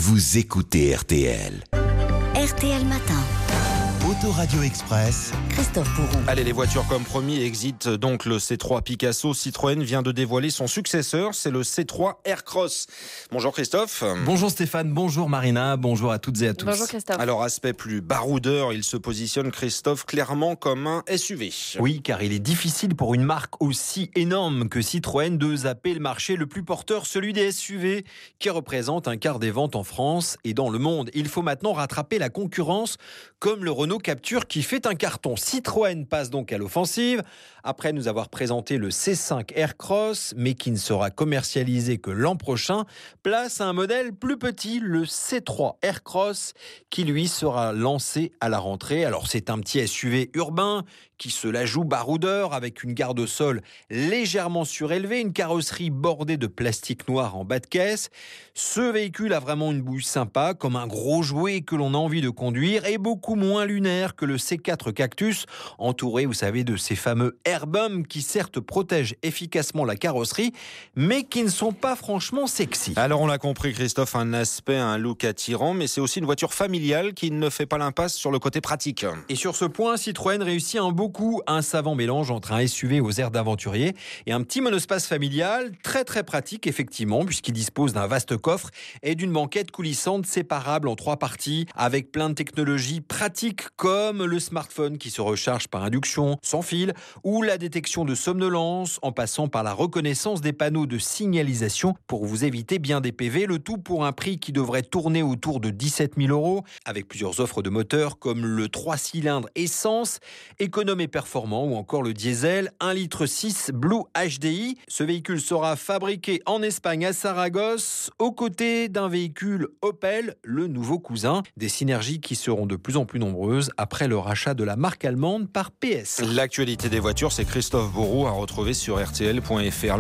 vous écoutez RTL. RTL Matin. Autoradio Express. Christophe Bourron. Allez, les voitures comme promis exit donc le C3 Picasso. Citroën vient de dévoiler son successeur, c'est le C3 Aircross. Bonjour Christophe. Bonjour Stéphane, bonjour Marina, bonjour à toutes et à tous. Bonjour Christophe. Alors aspect plus baroudeur, il se positionne Christophe clairement comme un SUV. Oui, car il est difficile pour une marque aussi énorme que Citroën de zapper le marché le plus porteur, celui des SUV, qui représente un quart des ventes en France et dans le monde. Il faut maintenant rattraper la concurrence, comme le Renault Captur qui fait un carton. Citroën passe donc à l'offensive, après nous avoir présenté le C5 Aircross, mais qui ne sera commercialisé que l'an prochain. Place à un modèle plus petit, le C3 Aircross, qui lui sera lancé à la rentrée. Alors c'est un petit SUV urbain qui se la joue baroudeur avec une garde au sol légèrement surélevée, une carrosserie bordée de plastique noir en bas de caisse. Ce véhicule a vraiment une bouille sympa, comme un gros jouet que l'on a envie de conduire, et beaucoup moins lunaire que le C4 Cactus, entouré, vous savez, de ces fameux airbums qui certes protègent efficacement la carrosserie, mais qui ne sont pas franchement sexy. Alors on l'a compris Christophe, un aspect, un look attirant, mais c'est aussi une voiture familiale qui ne fait pas l'impasse sur le côté pratique. Et sur ce point, Citroën réussit un savant mélange entre un SUV aux airs d'aventurier et un petit monospace familial, très très pratique effectivement, puisqu'il dispose d'un vaste coffre et d'une banquette coulissante séparable en 3 parties, avec plein de technologies pratiques comme le smartphone qui se recharge par induction sans fil, ou la détection de somnolence, en passant par la reconnaissance des panneaux de signalisation pour vous éviter bien des PV, le tout pour un prix qui devrait tourner autour de 17 000 €, avec plusieurs offres de moteurs comme le 3 cylindres essence, économe et performant, ou encore le diesel 1,6 litre Blue HDI. Ce véhicule sera fabriqué en Espagne à Saragosse, aux côtés d'un véhicule Opel, le nouveau cousin. Des synergies qui seront de plus en plus nombreuses après le rachat de la marque allemande par PS. L'actualité des voitures, c'est Christophe Bourron à retrouver sur rtl.fr.